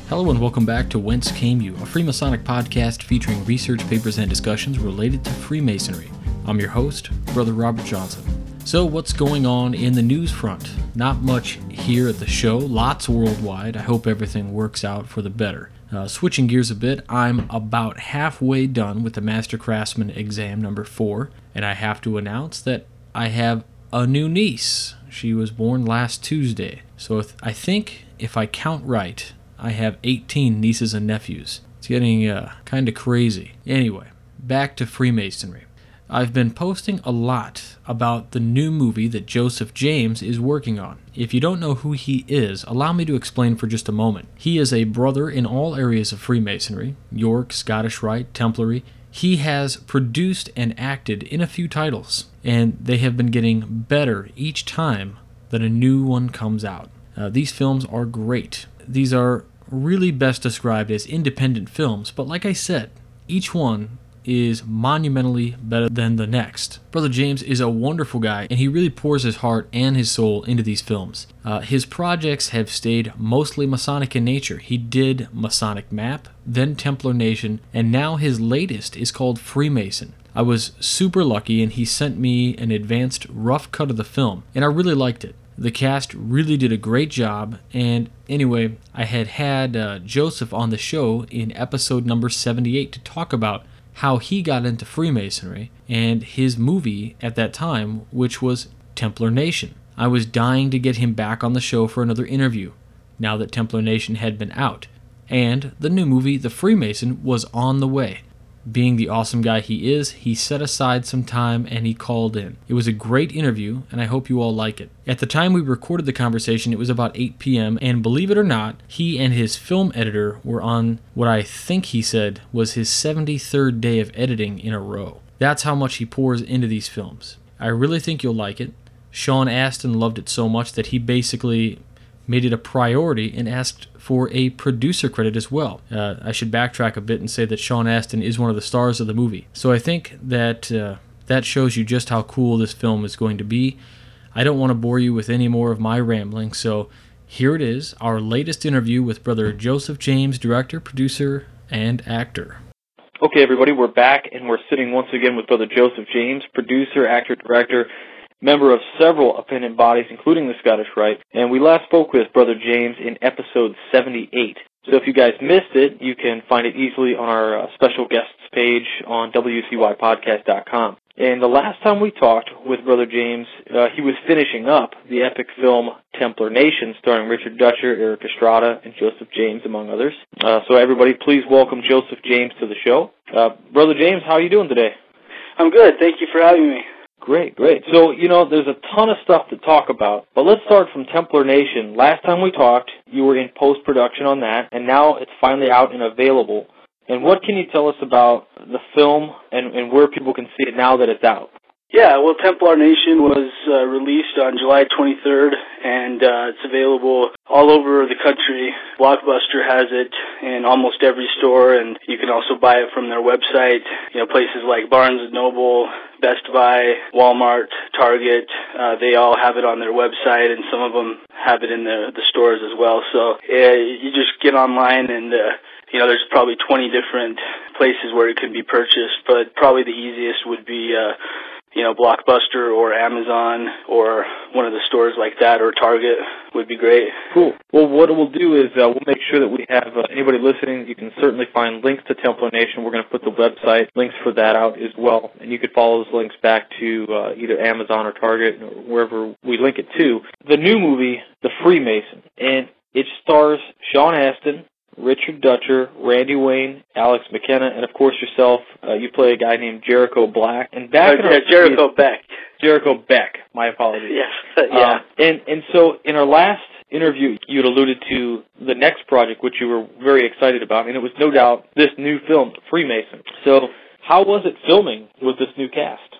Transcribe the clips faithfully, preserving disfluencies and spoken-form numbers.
Hello and welcome back to Whence Came You, a Freemasonic podcast featuring research papers and discussions related to Freemasonry. I'm your host, Brother Robert Johnson. So what's going on in the news front? Not much here at the show, lots worldwide. I hope everything works out for the better. Uh, switching gears a bit, I'm about halfway done with the Master Craftsman exam number four, and I have to announce that I have a new niece. She was born last Tuesday, so if, I think if I count right, I have eighteen nieces and nephews. It's getting uh, kind of crazy. Anyway, back to Freemasonry. I've been posting a lot about the new movie that Joseph James is working on. If you don't know who he is, allow me to explain for just a moment. He is a brother in all areas of Freemasonry, York, Scottish Rite, Templary. He has produced and acted in a few titles, and they have been getting better each time that a new one comes out. Uh, these films are great. These are really best described as independent films, but like I said, each one is monumentally better than the next. Brother James is a wonderful guy, and he really pours his heart and his soul into these films. Uh, his projects have stayed mostly Masonic in nature. He did Masonic Map, then Templar Nation, and now his latest is called Freemason. I was super lucky, and he sent me an advanced rough cut of the film, and I really liked it. The cast really did a great job, and anyway, I had had uh, Joseph on the show in episode number seventy-eight to talk about how he got into Freemasonry and his movie at that time, which was Templar Nation. I was dying to get him back on the show for another interview, now that Templar Nation had been out, and the new movie, The Freemason, was on the way. Being the awesome guy he is, he set aside some time and he called in. It was a great interview, and I hope you all like it. At the time we recorded the conversation, it was about eight p.m., and believe it or not, he and his film editor were on what I think he said was his seventy-third day of editing in a row. That's how much he pours into these films. I really think you'll like it. Sean Astin loved it so much that he basically made it a priority and asked for a producer credit as well. Uh, I should backtrack a bit and say that Sean Astin is one of the stars of the movie. So I think that uh, that shows you just how cool this film is going to be. I don't want to bore you with any more of my rambling, so here it is, our latest interview with Brother Joseph James, director, producer, and actor. Okay, everybody, we're back, and we're sitting once again with Brother Joseph James, producer, actor, director, member of several appendant bodies, including the Scottish Rite, and we last spoke with Brother James in episode seventy-eight. So if you guys missed it, you can find it easily on our uh, special guests page on W C Y podcast dot com. And the last time we talked with Brother James, uh, he was finishing up the epic film Templar Nation, starring Richard Dutcher, Eric Estrada, and Joseph James, among others. Uh, so everybody, please welcome Joseph James to the show. Uh, Brother James, how are you doing today? I'm good. Thank you for having me. Great, great. So, you know, there's a ton of stuff to talk about, but let's start from Templar Nation. Last time we talked, you were in post-production on that, and now it's finally out and available. And what can you tell us about the film and, and where people can see it now that it's out? Yeah, well, Templar Nation was uh, released on July twenty-third, and uh, it's available all over the country. Blockbuster has it in almost every store, and you can also buy it from their website. You know, places like Barnes and Noble, Best Buy, Walmart, Target, uh, they all have it on their website, and some of them have it in the, the stores as well. So uh, you just get online and uh, you know, there's probably twenty different places where it can be purchased, but probably the easiest would be, uh, you know, Blockbuster or Amazon or one of the stores like that, or Target would be great. Cool. Well, what we'll do is uh, we'll make sure that we have uh, anybody listening, you can certainly find links to Templar Nation. We're going to put the website links for that out as well, and you could follow those links back to uh, either Amazon or Target or wherever we link it to. The new movie, The Freemason, and it stars Sean Astin, Richard Dutcher, Randy Wayne, Alex McKenna, and of course yourself. Uh, you play a guy named Jericho Black. And back uh, yeah, Jericho Beck. Jericho Beck. My apologies. Yes. yeah. Um, and and so in our last interview, you had alluded to the next project, which you were very excited about, and it was no doubt this new film, Freemason. So how was it filming with this new cast?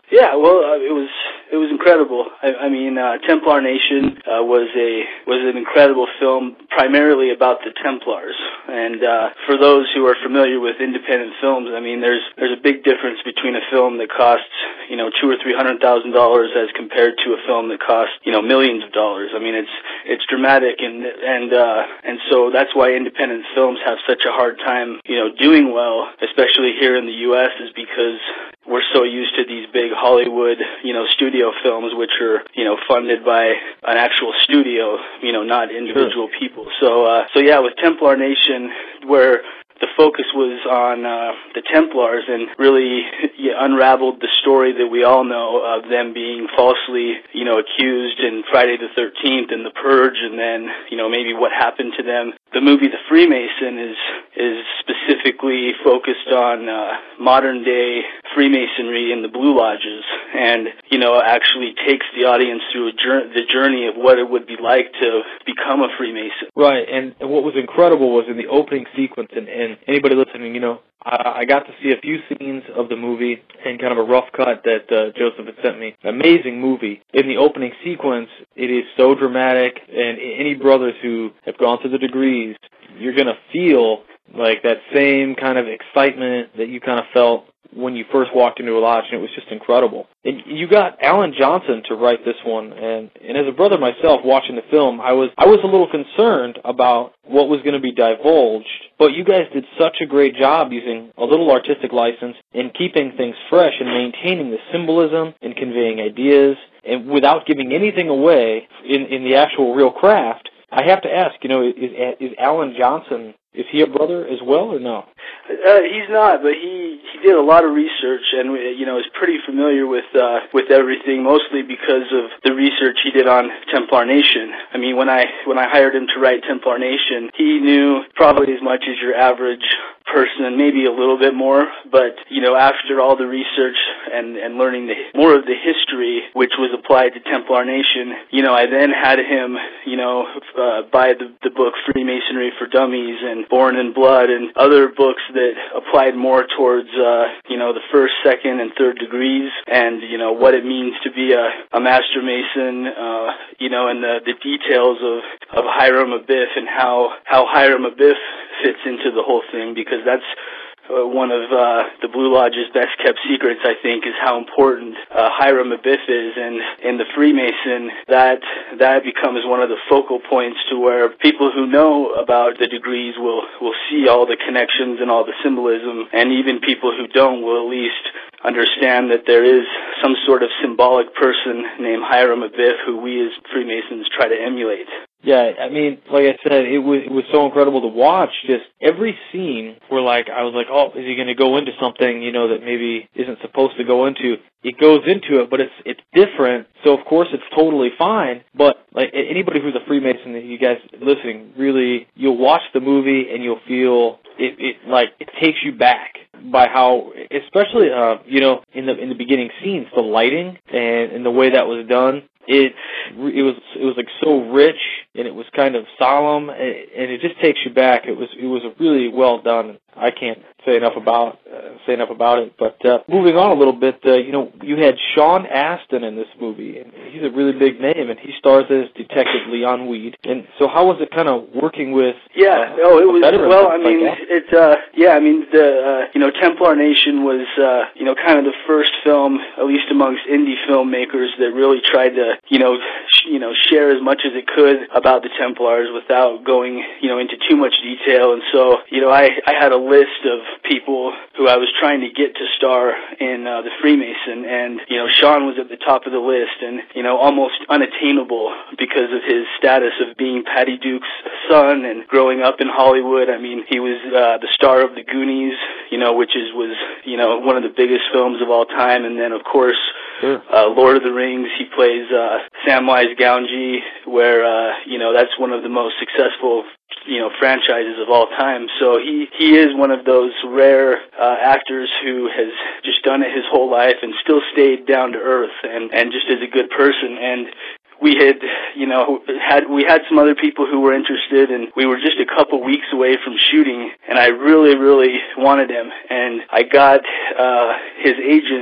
Yeah, well, uh, it was it was incredible. I, I mean, uh, Templar Nation uh, was a was an incredible film, primarily about the Templars. And uh, for those who are familiar with independent films, I mean, there's there's a big difference between a film that costs you know two or three hundred thousand dollars as compared to a film that costs you know millions of dollars. I mean, it's it's dramatic, and and uh, and so that's why independent films have such a hard time you know doing well, especially here in the U S, is because we're so used to these big Hollywood, you know, studio films, which are, you know, funded by an actual studio, you know, not individual sure. people. So, uh, so yeah, with Templar Nation, where the focus was on uh, the Templars and really yeah, unraveled the story that we all know of them being falsely, you know, accused in Friday the thirteenth and The Purge, and then, you know, maybe what happened to them. The movie The Freemason is is specifically focused on uh, modern day Freemasonry in the Blue Lodges, and you know actually takes the audience through a journey, the journey of what it would be like to become a Freemason. Right, and what was incredible was in the opening sequence, and, and anybody listening, you know, I, I got to see a few scenes of the movie and kind of a rough cut that uh, Joseph had sent me. Amazing movie. In the opening sequence, it is so dramatic, and any brothers who have gone through the degrees, you're going to feel like that same kind of excitement that you kind of felt when you first walked into a lodge, and it was just incredible. And you got Alan Johnson to write this one, and, and as a brother myself watching the film, I was I was a little concerned about what was going to be divulged, but you guys did such a great job using a little artistic license and keeping things fresh and maintaining the symbolism and conveying ideas, and without giving anything away in, in the actual real craft. I have to ask, you know, is, is Alan Johnson, is he a brother as well or no? Uh, he's not, but he, he did a lot of research and, you know, is pretty familiar with uh, with everything, mostly because of the research he did on Templar Nation. I mean, when I when I hired him to write Templar Nation, he knew probably as much as your average person, maybe a little bit more, but, you know, after all the research and, and learning the, more of the history which was applied to Templar Nation, you know, I then had him, you know, uh, buy the, the book Freemasonry for Dummies and Born in Blood and other books that applied more towards, uh, you know, the first, second, and third degrees and, you know, what it means to be a, a Master Mason, uh, you know, and the, the details of, of Hiram Abiff and how, how Hiram Abiff fits into the whole thing, because that's uh, one of uh, the Blue Lodge's best-kept secrets, I think, is how important uh, Hiram Abiff is. And in the Freemason, that that becomes one of the focal points to where people who know about the degrees will, will see all the connections and all the symbolism, and even people who don't will at least understand that there is some sort of symbolic person named Hiram Abiff who we as Freemasons try to emulate. Yeah, I mean, like I said, it was it was so incredible to watch. Just every scene where, like, I was like, oh, is he going to go into something, you know, that maybe isn't supposed to go into? It goes into it, but it's it's different. So of course it's totally fine. But like anybody who's a Freemason, that you guys listening, really, you'll watch the movie and you'll feel it, it like it takes you back by how, especially uh, you know, in the in the beginning scenes, the lighting and, and the way that was done. It it was it was like so rich, and it was kind of solemn, and it just takes you back. It was it was really well done. I can't say enough about uh, say enough about it. But uh, moving on a little bit, uh, you know, you had Sean Astin in this movie, and he's a really big name, and he stars as Detective Leon Weed. And so, how was it kind of working with? Yeah, uh, oh, it was well. I mean, like it. Uh, yeah, I mean, the uh, you know, Templar Nation was uh, you know kind of the first film, at least amongst indie filmmakers, that really tried to you know sh- you know share as much as it could about the Templars without going you know into too much detail. And so, you know, I I had a list of people who I was trying to get to star in uh, the Freemason, and you know Sean was at the top of the list, and you know almost unattainable because of his status of being Patty Duke's son and growing up in Hollywood. I mean, he was uh, the star of The Goonies, you know, which is was you know one of the biggest films of all time, and then of course Sure. uh, Lord of the Rings. He plays uh, Samwise Gamgee, where uh, you know that's one of the most successful you know franchises of all time. So he he is one of those rare uh, actors who has just done it his whole life and still stayed down to earth and and just is a good person. And we had, you know, had we had some other people who were interested, and we were just a couple weeks away from shooting, and I really, really wanted him, and I got uh, his agent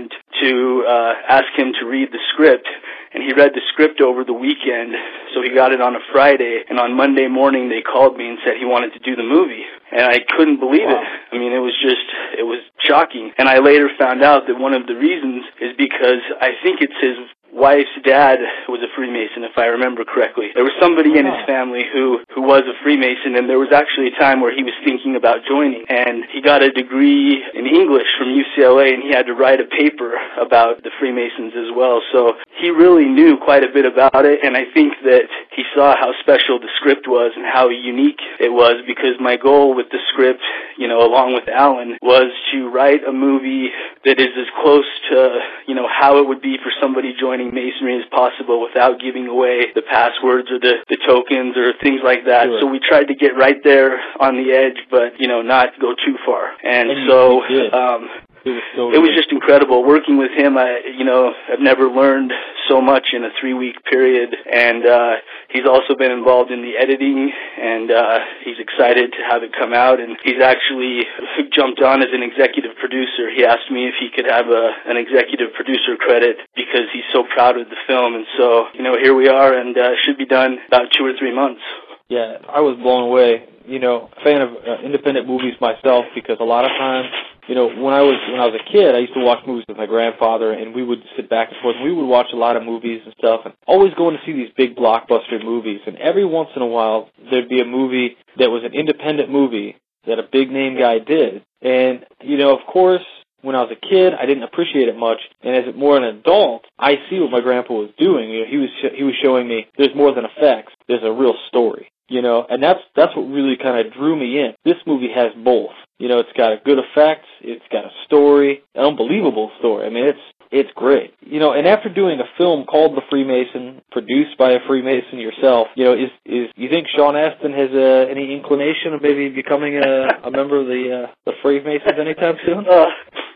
to uh, ask him to read the script. And he read the script over the weekend, so he got it on a Friday, and on Monday morning they called me and said he wanted to do the movie. And I couldn't believe wow. it. I mean, it was just, it was shocking. And I later found out that one of the reasons is because I think it's his wife's dad was a Freemason, if I remember correctly. There was somebody in his family who, who was a Freemason, and there was actually a time where he was thinking about joining. And he got a degree in English from U C L A, and he had to write a paper about the Freemasons as well. So he really knew quite a bit about it, and I think that he saw how special the script was and how unique it was, because my goal with the script, you know, along with Alan, was to write a movie that is as close to, you know, how it would be for somebody joining Masonry as possible without giving away the passwords or the, the tokens or things like that. Sure. So we tried to get right there on the edge, but, you know, not go too far. And, and so um, it was, so it was just incredible. Working with him, I, you know, I've never learned so much in a three-week period. And uh, he's also been involved in the editing, and uh, he's excited to have it come out. And he's actually jumped on as an executive producer. He asked me if he could have a, an executive producer credit because he's so proud of the film. And so, you know, here we are, and uh, should be done about two or three months. Yeah, I was blown away. You know, a fan of uh, independent movies myself, because a lot of times, you know, when I was when I was a kid, I used to watch movies with my grandfather, and we would sit back and forth, and we would watch a lot of movies and stuff, and always going to see these big blockbuster movies. And every once in a while, there'd be a movie that was an independent movie that a big name guy did. And, you know, of course, when I was a kid, I didn't appreciate it much, and as more an adult, I see what my grandpa was doing. You know, he was he was showing me there's more than effects. There's a real story. You know, and that's that's what really kind of drew me in. This movie has both. You know, it's got a good effects, it's got a story, an unbelievable story. I mean, it's it's great. You know, and after doing a film called The Freemason, produced by a Freemason yourself, you know, is is you think Sean Astin has uh, any inclination of maybe becoming a, a member of the uh, the Freemasons anytime soon? Uh.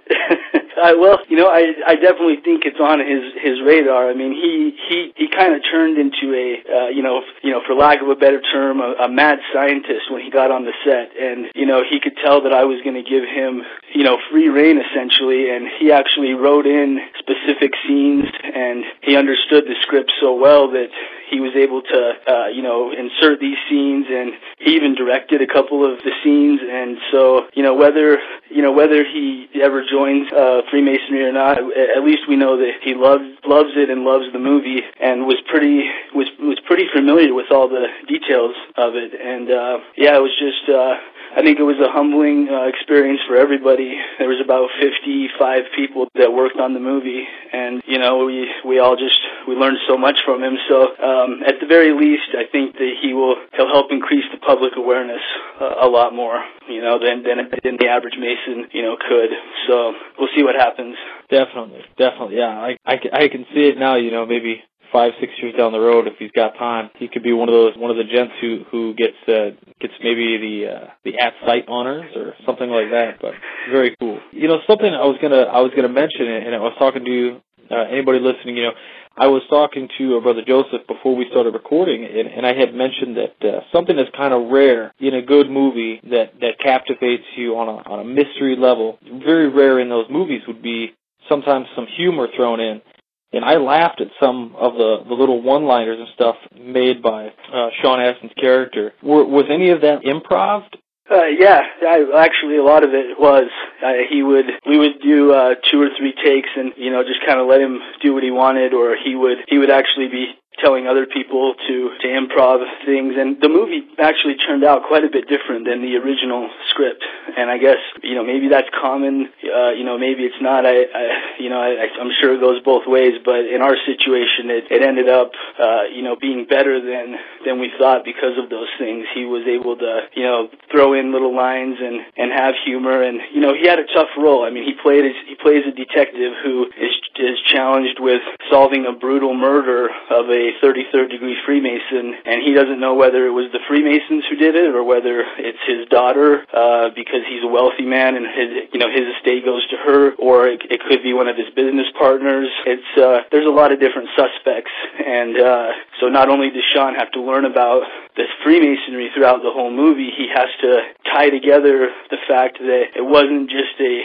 Uh, well, you know, I I definitely think it's on his his radar. I mean, he he he kind of turned into a uh, you know you know for lack of a better term, a, a mad scientist when he got on the set, and you know he could tell that I was going to give him you know free rein essentially, and he actually wrote in specific scenes, and he understood the script so well that he was able to uh, you know insert these scenes, and he even directed a couple of the scenes, and so you know whether you know whether he ever joins uh, Freemasonry or not, at least we know that he loves loves it and loves the movie, and was pretty was was pretty familiar with all the details of it. And uh, yeah, it was just uh, I think it was a humbling uh, experience for everybody. There was about fifty-five people that worked on the movie, and you know we we all just we learned so much from him. So um, at the very least, I think that he will he'll help increase the public awareness uh, a lot more, you know, than than than the average Mason you know could. So we'll see what happens. Definitely, definitely, yeah. I, I, I can see it now, you know, maybe five, six years down the road, if he's got time, he could be one of those, one of the gents who, who gets, uh, gets maybe the, uh, the at sight honors or something like that, but very cool. You know, something I was gonna, I was gonna mention, and I was talking to, uh, anybody listening, you know, I was talking to uh, Brother Joseph before we started recording, and, and I had mentioned that uh, something that's kind of rare in a good movie that, that captivates you on a, on a mystery level, very rare in those movies would be sometimes some humor thrown in. And I laughed at some of the, the little one-liners and stuff made by uh, Sean Astin's character. Were, was any of that improv? Uh, yeah, I, actually a lot of it was. Uh, he would, we would do uh, two or three takes, and you know, just kind of let him do what he wanted, or he would, he would actually be telling other people to, to improv things. And the movie actually turned out quite a bit different than the original script. And I guess, you know, maybe that's common, uh, you know, maybe it's not. I, I you know, I, I'm sure it goes both ways, but in our situation, it, it ended up, uh, you know, being better than, than we thought because of those things. He was able to, you know, throw in little lines and, and have humor. And, you know, he had a tough role. I mean, he played, his, he plays a detective who is, is challenged with solving a brutal murder of a thirty-third degree Freemason, and he doesn't know whether it was the Freemasons who did it or whether it's his daughter, uh, because he's a wealthy man and his, you know, his estate goes to her, or it, it could be one of his business partners. It's, uh, there's a lot of different suspects, and, uh, so not only does Sean have to learn about this Freemasonry throughout the whole movie, he has to tie together the fact that it wasn't just a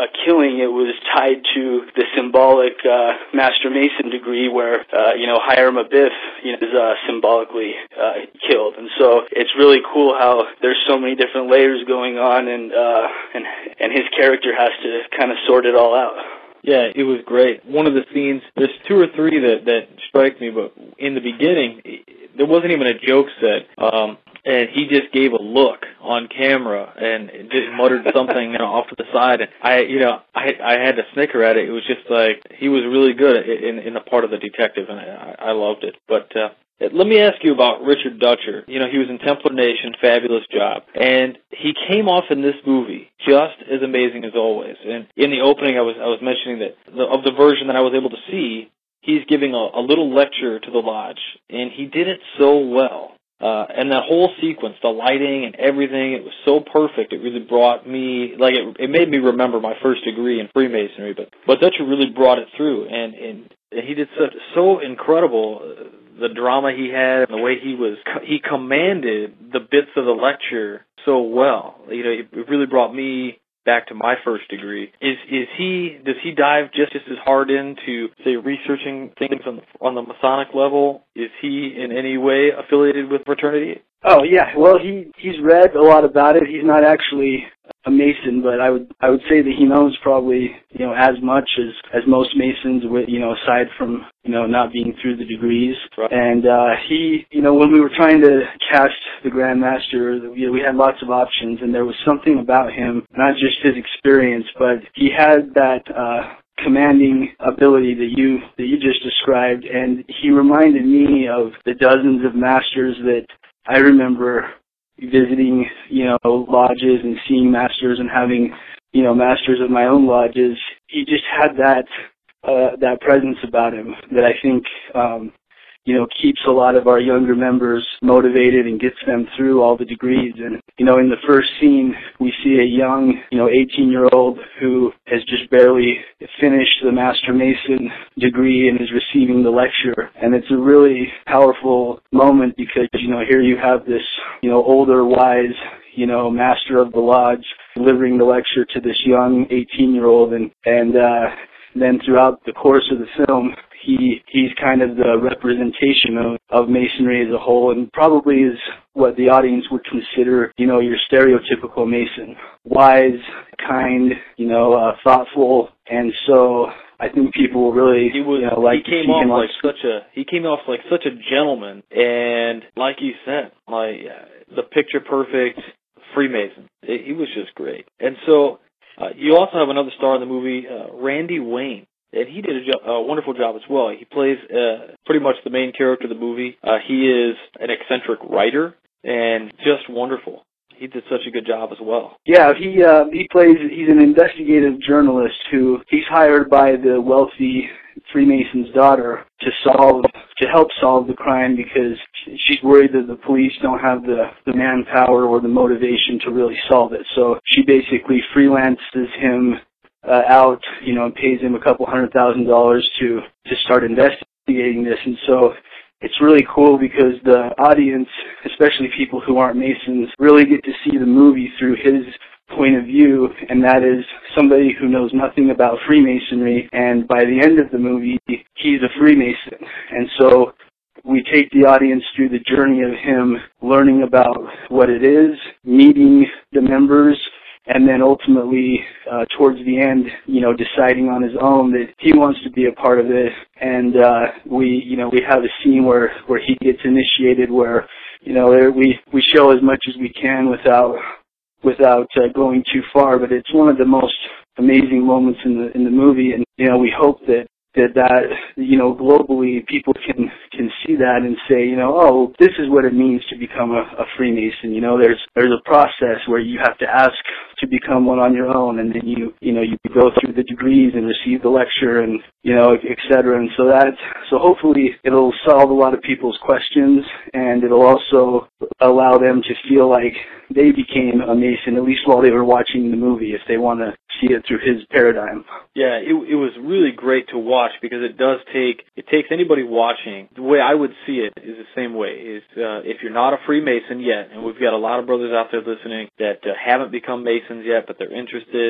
a killing, it was tied to the symbolic uh, Master Mason degree where, uh, you know, Hiram Abiff, you know, is uh, symbolically uh, killed. And so it's really cool how there's so many different layers going on, and uh, and and his character has to kind of sort it all out. Yeah, it was great. One of the scenes, there's two or three that, that strike me, but in the beginning, there wasn't even a joke set, um, and he just gave a look on camera and just muttered something, you know, off to the side. And I, you know, I I had to snicker at it. It was just like, he was really good in in the part of the detective, and I, I loved it. But uh, let me ask you about Richard Dutcher. You know, he was in Templar Nation, fabulous job. And he came off in this movie just as amazing as always. And in the opening, I was I was mentioning that the, of the version that I was able to see, he's giving a, a little lecture to the lodge, and he did it so well. Uh, and that whole sequence, the lighting and everything, it was so perfect. It really brought me, like, it, it made me remember my first degree in Freemasonry. But but Dutcher really brought it through, and, and he did such, so incredible. Uh, the drama he had and the way he was, he commanded the bits of the lecture so well. You know, it, it really brought me back to my first degree. Is is he? Does he dive just, just as hard into, say, researching things on the, on the Masonic level? Is he in any way affiliated with fraternity? Oh yeah, well he he's read a lot about it. He's not actually a Mason, but I would I would say that he knows probably, you know, as much as as most Masons, with, you know, aside from, you know, not being through the degrees. Right. And uh, he, you know, when we were trying to cast the Grand Master, you know, we had lots of options, and there was something about him, not just his experience, but he had that uh, commanding ability that you that you just described, and he reminded me of the dozens of masters that I remember visiting, you know, lodges and seeing masters and having, you know, masters of my own lodges. He just had that uh, that presence about him that I think, um, you know, keeps a lot of our younger members motivated and gets them through all the degrees. And, you know, in the first scene, we see a young, you know, eighteen-year-old who has just barely finished the Master Mason degree and is receiving the lecture. And it's a really powerful moment because, you know, here you have this, you know, older, wise, you know, master of the lodge delivering the lecture to this young eighteen-year-old. And, and uh, then throughout the course of the film, He he's kind of the representation of, of Masonry as a whole, and probably is what the audience would consider, you know, your stereotypical Mason. Wise, kind, you know, uh, thoughtful, and so I think people will really, he was, you know, like he came to see off him like on such a he came off like such a gentleman, and like you said, like uh, the picture perfect Freemason. It, he was just great. And so uh, you also have another star in the movie, uh, Randy Wayne. And he did a, jo- a wonderful job as well. He plays uh, pretty much the main character of the movie. Uh, he is an eccentric writer and just wonderful. He did such a good job as well. Yeah, he uh, he plays. He's an investigative journalist who he's hired by the wealthy Freemason's daughter to solve to help solve the crime because she's worried that the police don't have the the manpower or the motivation to really solve it. So she basically freelances him Uh, out, you know, and pays him a couple hundred thousand dollars to to start investigating this. And so it's really cool because the audience, especially people who aren't Masons, really get to see the movie through his point of view, and that is somebody who knows nothing about Freemasonry, and by the end of the movie, he's a Freemason. And so we take the audience through the journey of him learning about what it is, meeting the members, and then ultimately, uh, towards the end, you know, deciding on his own that he wants to be a part of it. And uh, we, you know, we have a scene where, where he gets initiated, where, you know, we we show as much as we can without without uh, going too far. But it's one of the most amazing moments in the in the movie, and you know, we hope that. that that, you know, globally people can can see that and say, you know, oh, this is what it means to become a, a Freemason. You know, there's there's a process where you have to ask to become one on your own, and then you you know you go through the degrees and receive the lecture, and you know, et cetera. And so that so hopefully it'll solve a lot of people's questions, and it'll also allow them to feel like they became a Mason, at least while they were watching the movie, if they want to see it through his paradigm. Yeah, it, it was really great to watch because it does take, it takes anybody watching, the way I would see it is the same way, is uh, if you're not a Freemason yet, and we've got a lot of brothers out there listening that uh, haven't become Masons yet, but they're interested,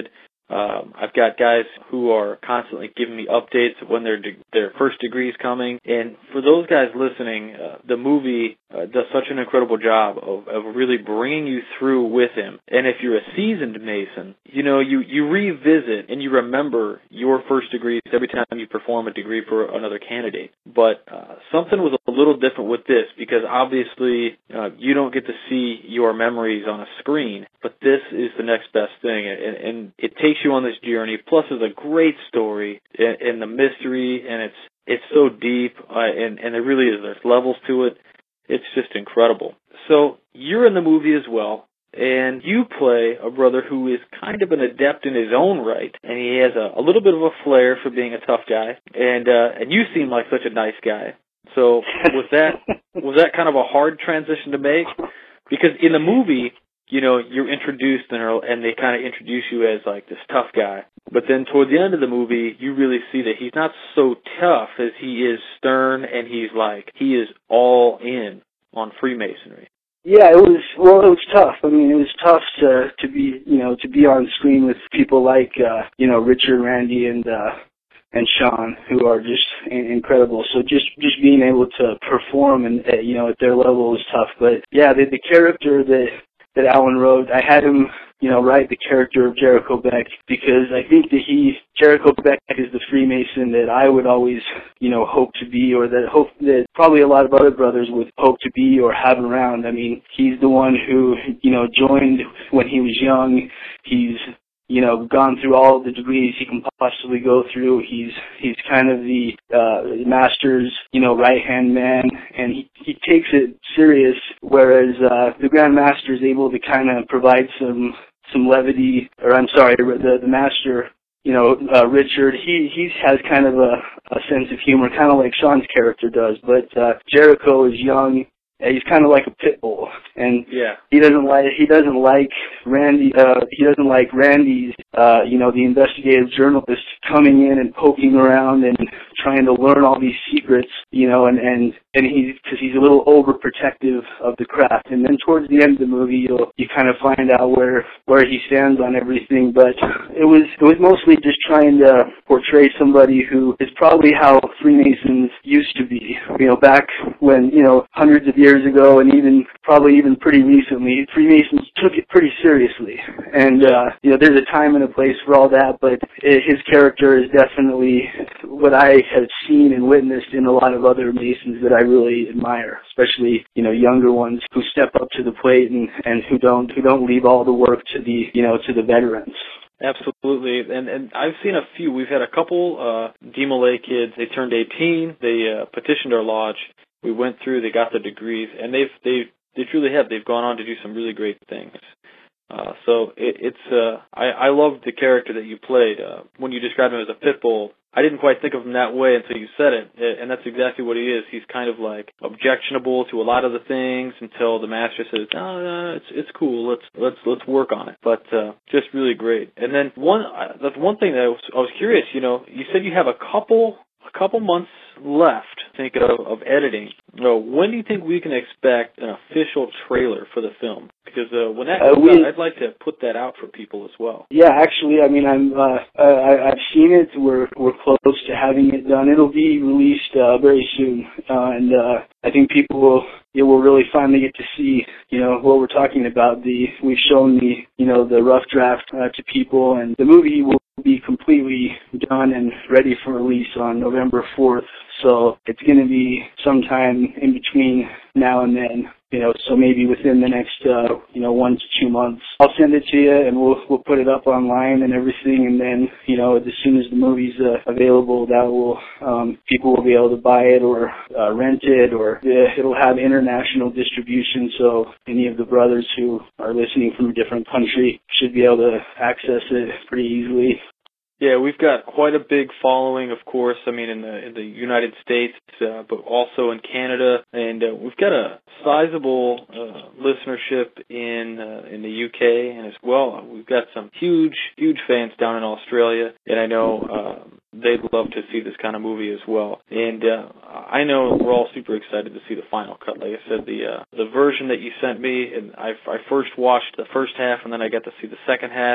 Um, I've got guys who are constantly giving me updates of when their de- their first degree is coming. And for those guys listening, uh, the movie uh, does such an incredible job of, of really bringing you through with him. And if you're a seasoned Mason, you know, you, you revisit and you remember your first degrees every time you perform a degree for another candidate. But uh, something was a little different with this because obviously uh, you don't get to see your memories on a screen, but this is the next best thing. And, and it takes you on this journey. Plus, it's a great story and, and the mystery, and it's it's so deep, uh, and, and there really is. There's levels to it. It's just incredible. So you're in the movie as well, and you play a brother who is kind of an adept in his own right, and he has a, a little bit of a flair for being a tough guy, and uh, and you seem like such a nice guy. So was that was that kind of a hard transition to make? Because in the movie, you know, you're introduced and, are, and they kind of introduce you as like this tough guy. But then toward the end of the movie, you really see that he's not so tough as he is stern, and he's like, he is all in on Freemasonry. Yeah, it was, well, it was tough. I mean, it was tough to, to be, you know, to be on screen with people like, uh, you know, Richard, Randy, and, uh, and Sean, who are just incredible. So just, just being able to perform and, uh, you know, at their level was tough. But yeah, the, the character that, that Alan wrote, I had him, you know, write the character of Jericho Beck because I think that he, Jericho Beck is the Freemason that I would always, you know, hope to be, or that hope that probably a lot of other brothers would hope to be or have around. I mean, he's the one who, you know, joined when he was young. He's, you know, gone through all of the degrees he can possibly go through. He's he's kind of the uh, master's, you know, right-hand man, and he, he takes it serious, whereas uh, the Grand Master is able to kind of provide some some levity, or I'm sorry, the, the Master, you know, uh, Richard, he, he has kind of a, a sense of humor, kind of like Sean's character does, but uh, Jericho is young. He's kind of like a pit bull, and yeah. he doesn't like he doesn't like Randy. Uh, he doesn't like Randy's, uh, you know, the investigative journalist coming in and poking around and trying to learn all these secrets, you know, and and and he because he's a little overprotective of the craft. And then towards the end of the movie, you'll you kind of find out where where he stands on everything. But it was it was mostly just trying to portray somebody who is probably how Freemasons used to be, you know, back when, you know, hundreds of years ago, and even probably even pretty recently, Freemasons took it pretty seriously. And uh, you know, there's a time and a place for all that, but it, his character is definitely what I have seen and witnessed in a lot of other Masons that I really admire, especially, you know, younger ones who step up to the plate and, and who don't who don't leave all the work to the, you know, to the veterans. Absolutely, and and I've seen a few. We've had a couple uh, D M L A kids. They turned eighteen. They uh, petitioned our lodge. We went through. They got their degrees, and they've they they truly have. They've gone on to do some really great things. Uh, so it, it's uh, I I love the character that you played. Uh, when you described him as a pit bull, I didn't quite think of him that way until you said it, and that's exactly what he is. He's kind of like objectionable to a lot of the things until the master says, "No, no, it's it's cool. Let's let's let's work on it." But uh, just really great. And then one uh, that's one thing that I was I was curious. You know, you said you have a couple a couple months left. Think of, of editing. So when do you think we can expect an official trailer for the film? Because uh, when that comes uh, we, out, I'd like to put that out for people as well. Yeah, actually, I mean, I'm uh, I, I've seen it. We're we're close to having it done. It'll be released uh, very soon, uh, and uh, I think people will it will really finally get to see, you know, what we're talking about. The we've shown the you know the rough draft uh, to people, and the movie will be completely done and ready for release on November fourth. So it's going to be sometime in between now and then, you know, so maybe within the next, uh, you know, one to two months. I'll send it to you, and we'll we'll put it up online and everything, and then, you know, as soon as the movie's uh, available, that will um, people will be able to buy it or uh, rent it, or uh, it'll have international distribution, so any of the brothers who are listening from a different country should be able to access it pretty easily. Yeah, we've got quite a big following, of course. I mean, in the in the United States, uh, but also in Canada, and uh, we've got a sizable uh, listenership in uh, in the U K, and as well, we've got some huge, huge fans down in Australia, and I know uh, they'd love to see this kind of movie as well. And uh, I know we're all super excited to see the final cut. Like I said, the uh, the version that you sent me, and I I first watched the first half, and then I got to see the second half, and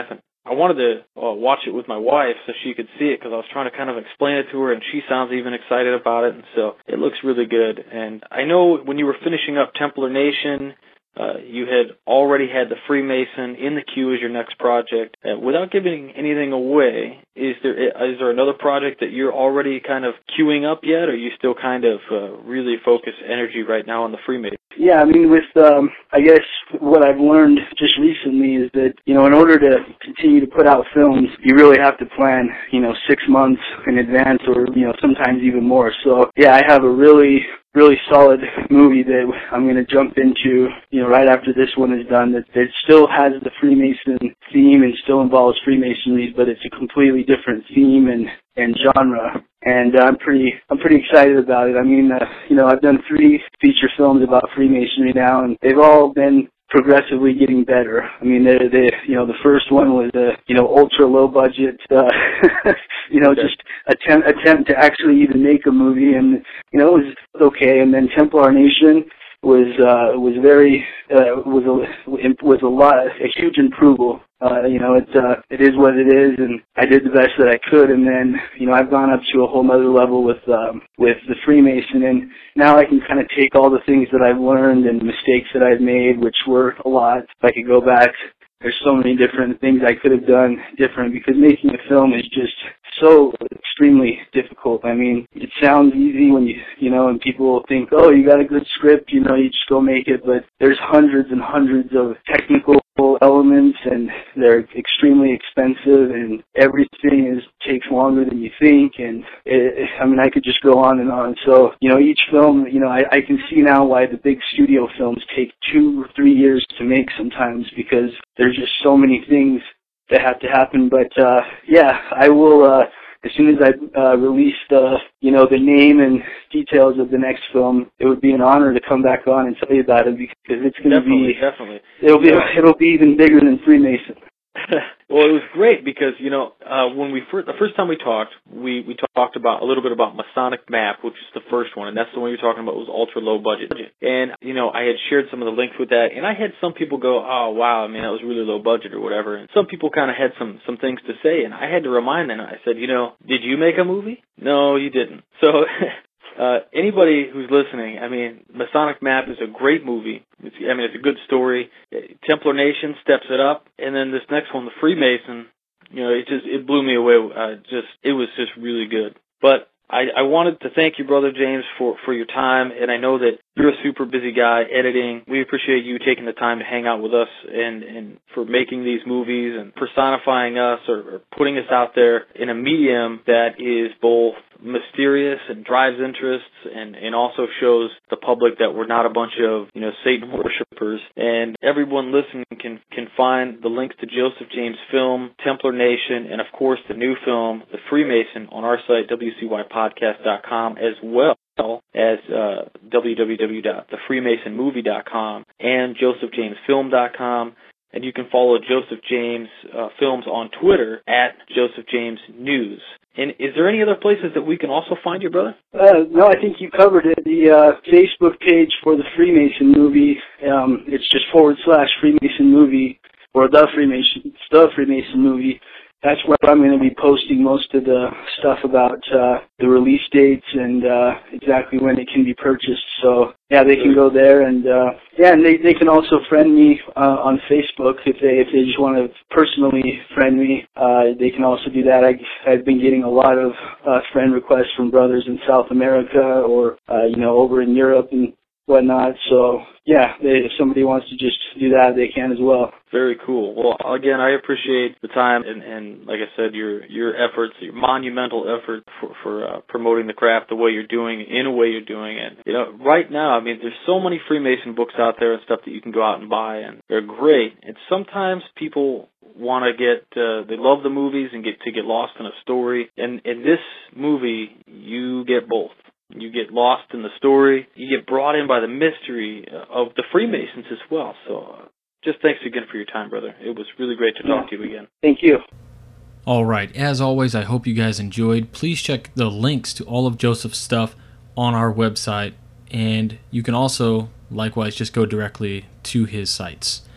I wanted to uh, watch it with my wife so she could see it because I was trying to kind of explain it to her, and she sounds even excited about it, and so it looks really good. And I know when you were finishing up Templar Nation, Uh, you had already had the Freemason in the queue as your next project. Uh, without giving anything away, is there is there another project that you're already kind of queuing up yet, or are you still kind of uh, really focused energy right now on the Freemason? Yeah, I mean, with, um, I guess what I've learned just recently is that, you know, in order to continue to put out films, you really have to plan, you know, six months in advance or, you know, sometimes even more. So, yeah, I have a really, really solid movie that I'm going to jump into, you know, right after this one is done, that, that still has the Freemason theme and still involves Freemasonry, but it's a completely different theme and, and genre. And uh, I'm pretty, I'm pretty excited about it. I mean, uh, you know, I've done three feature films about Freemasonry now, and they've all been progressively getting better. I mean, they, they, you know, the first one was a, you know, ultra low budget, uh, you know, just attempt attempt to actually even make a movie, and you know, it was okay. And then Templar Nation was uh, was very uh, was a was a lot a huge improvement. Uh, you know, it uh, it is what it is, and I did the best that I could. And then, you know, I've gone up to a whole other level with um, with the Freemason, and now I can kind of take all the things that I've learned and mistakes that I've made, which were a lot. If I could go back, there's so many different things I could have done different, because making a film is just so extremely difficult. I mean, it sounds easy when you, you know, and people think, oh, you got a good script, you know, you just go make it, but there's hundreds and hundreds of technical elements, and they're extremely expensive, and everything is takes longer than you think, and it, I mean, I could just go on and on. So, you know, each film, you know, I, I can see now why the big studio films take two or three years to make sometimes, because there's just so many things that have to happen. But uh, yeah, I will. Uh, as soon as I uh, release the, you know, the name and details of the next film, it would be an honor to come back on and tell you about it, because it's going to be definitely. It'll be it'll be even bigger than Freemason. Well, it was great because, you know, uh, when we first, the first time we talked, we, we talked about a little bit about Masonic Map, which is the first one, and that's the one you're talking about, was ultra low budget. And, you know, I had shared some of the links with that, and I had some people go, oh, wow, I mean, that was really low budget or whatever. And some people kind of had some, some things to say, and I had to remind them. I said, you know, did you make a movie? No, you didn't. So Uh, anybody who's listening, I mean, Masonic Map is a great movie. It's, I mean, it's a good story. Templar Nation steps it up, and then this next one, the Freemason, you know, it just, it blew me away. Uh, just, it was just really good. But I, I wanted to thank you, Brother James, for, for your time, and I know that you're a super busy guy editing. We appreciate you taking the time to hang out with us and, and for making these movies and personifying us, or, or putting us out there in a medium that is both mysterious and drives interests, and, and also shows the public that we're not a bunch of, you know, Satan worshipers. And everyone listening can can find the links to Joseph James' film, Templar Nation, and of course the new film, The Freemason, on our site, W C Y podcast dot com, as well as uh, w w w dot the freemason movie dot com and joseph james film dot com. And you can follow Joseph James uh, Films on Twitter at Joseph James News. And is there any other places that we can also find you, brother? Uh, no, I think you covered it. The uh, Facebook page for the Freemason movie, um, it's just forward slash Freemason movie, or the Freemason, the Freemason movie. That's where I'm going to be posting most of the stuff about uh, the release dates and uh, exactly when it can be purchased. So, yeah, they can go there, and uh, yeah, and they, they can also friend me uh, on Facebook if they if they just want to personally friend me. Uh, they can also do that. I, I've been getting a lot of uh, friend requests from brothers in South America, or uh, you know, over in Europe and whatnot. So, yeah, they, if somebody wants to just do that, they can as well. Very cool. Well, again, I appreciate the time and, and like I said, your your efforts, your monumental effort for, for uh, promoting the craft the way you're doing, in a way you're doing it. You know, right now, I mean, there's so many Freemason books out there and stuff that you can go out and buy, and they're great. And sometimes people want to get, uh, they love the movies and get to get lost in a story. And in this movie, you get both. You get lost in the story. You get brought in by the mystery of the Freemasons as well. So uh, just thanks again for your time, brother. It was really great to talk yeah. to you again. Thank you. All right. As always, I hope you guys enjoyed. Please check the links to all of Joseph's stuff on our website. And you can also, likewise, just go directly to his sites.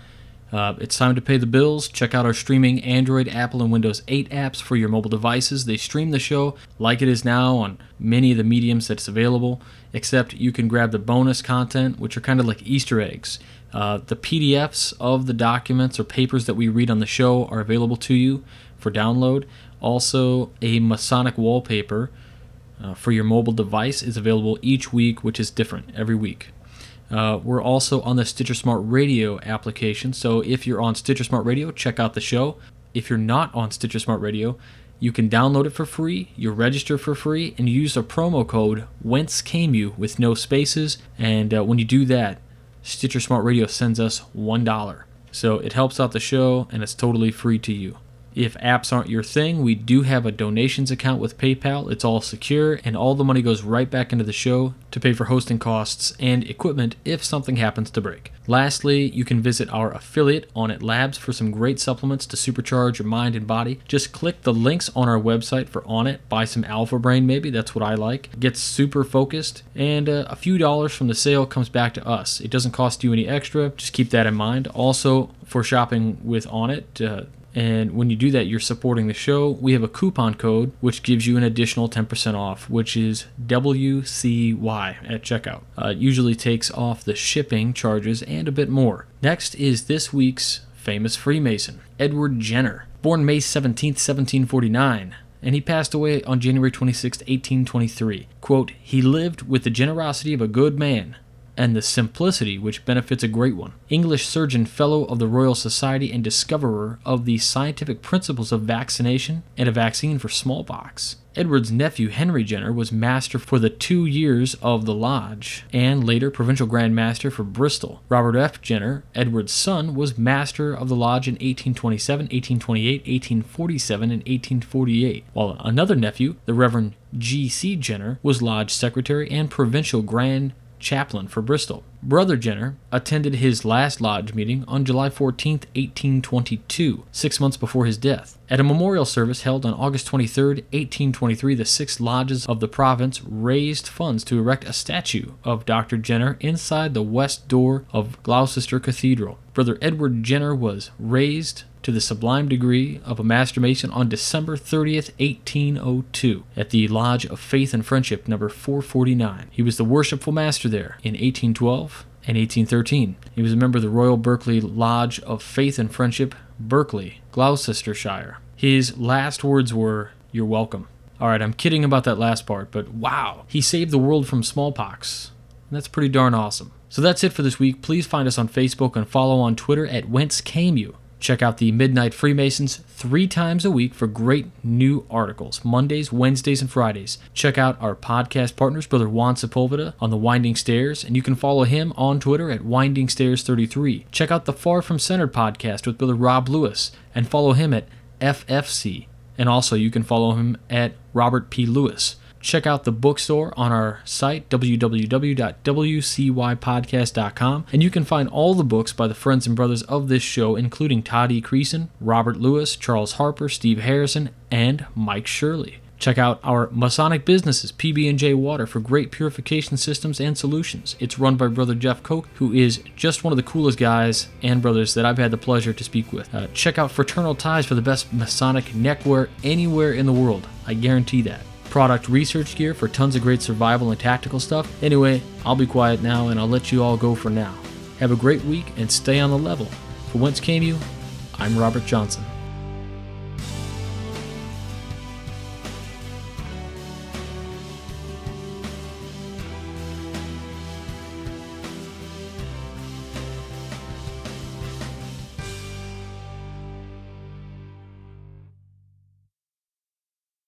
Uh, it's time to pay the bills. Check out our streaming Android, Apple, and Windows eight apps for your mobile devices. They stream the show like it is now on many of the mediums that's available, except you can grab the bonus content, which are kind of like Easter eggs. Uh, the P D Fs of the documents or papers that we read on the show are available to you for download. Also, a Masonic wallpaper uh, for your mobile device is available each week, which is different every week. Uh, we're also on the Stitcher Smart Radio application, so if you're on Stitcher Smart Radio, check out the show. If you're not on Stitcher Smart Radio, you can download it for free, you register for free, and you use a promo code Whence Came You with no spaces, and uh, when you do that, Stitcher Smart Radio sends us one dollar. So it helps out the show, and it's totally free to you. If apps aren't your thing, we do have a donations account with PayPal. It's all secure, and all the money goes right back into the show to pay for hosting costs and equipment if something happens to break. Lastly, you can visit our affiliate, Onnit Labs, for some great supplements to supercharge your mind and body. Just click the links on our website for Onnit. Buy some Alpha Brain, maybe. That's what I like. Get super focused, and uh, a few dollars from the sale comes back to us. It doesn't cost you any extra. Just keep that in mind. Also, for shopping with Onnit, uh, and when you do that, you're supporting the show. We have a coupon code which gives you an additional ten percent off, which is W C Y at checkout. Uh, it usually takes off the shipping charges and a bit more. Next is this week's famous Freemason, Edward Jenner, born May seventeenth, seventeen forty-nine. And he passed away on January twenty-sixth, eighteen twenty-three. Quote, "He lived with the generosity of a good man, and the simplicity which benefits a great one. English surgeon, fellow of the Royal Society, and discoverer of the scientific principles of vaccination and a vaccine for smallpox." Edward's nephew, Henry Jenner, was master for the two years of the Lodge, and later provincial Grand Master for Bristol. Robert F. Jenner, Edward's son, was master of the Lodge in eighteen twenty-seven, eighteen twenty-eight, eighteen forty-seven, and eighteen forty-eight, while another nephew, the Reverend G C. Jenner, was Lodge secretary and provincial Grand Chaplain for Bristol. Brother Jenner attended his last lodge meeting on July fourteenth, eighteen twenty-two, six months before his death. At a memorial service held on August twenty-third, eighteen twenty-three, the six lodges of the province raised funds to erect a statue of Doctor Jenner inside the west door of Gloucester Cathedral. Brother Edward Jenner was raised to the sublime degree of a Master Mason on December thirtieth, eighteen oh two, at the Lodge of Faith and Friendship, number four forty-nine. He was the worshipful master there in eighteen twelve and eighteen thirteen. He was a member of the Royal Berkeley Lodge of Faith and Friendship, Berkeley, Gloucestershire. His last words were, "You're welcome." Alright, I'm kidding about that last part, but wow, he saved the world from smallpox. And that's pretty darn awesome. So that's it for this week. Please find us on Facebook and follow on Twitter at Whence Came You. Check out the Midnight Freemasons three times a week for great new articles, Mondays, Wednesdays, and Fridays. Check out our podcast partners, Brother Juan Sepulveda on the Winding Stairs, and you can follow him on Twitter at Winding Stairs thirty-three. Check out the Far From Centered podcast with Brother Rob Lewis, and follow him at F F C. And also you can follow him at Robert P. Lewis. Check out the bookstore on our site, w w w dot w c y podcast dot com, and you can find all the books by the friends and brothers of this show, including Todd E. Creason, Robert Lewis, Charles Harper, Steve Harrison, and Mike Shirley. Check out our Masonic businesses, P B and J Water, for great purification systems and solutions. It's run by Brother Jeff Koch, who is just one of the coolest guys and brothers that I've had the pleasure to speak with. Uh, check out Fraternal Ties for the best Masonic neckwear anywhere in the world. I guarantee that. Product research gear for tons of great survival and tactical stuff. Anyway, I'll be quiet now and I'll let you all go for now. Have a great week and stay on the level. For Whence Came You, I'm Robert Johnson.